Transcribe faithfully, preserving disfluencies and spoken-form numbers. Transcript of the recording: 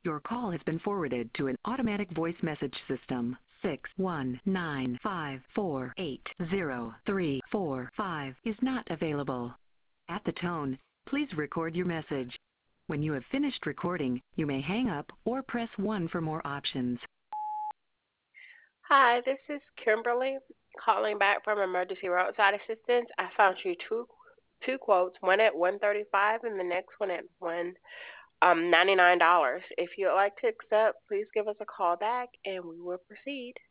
Your call has been forwarded to an automatic voice message system. Six one nine five four eight zero three four five is not available. At the tone, please record your message. When you have finished recording, you may hang up or press one for more options. Hi, this is Kimberly calling back from Emergency Roadside Assistance. I found you two two quotes, one at one thirty five and the next one at one um ninety nine dollars. If you'd like to accept, please give us a call back and we will proceed.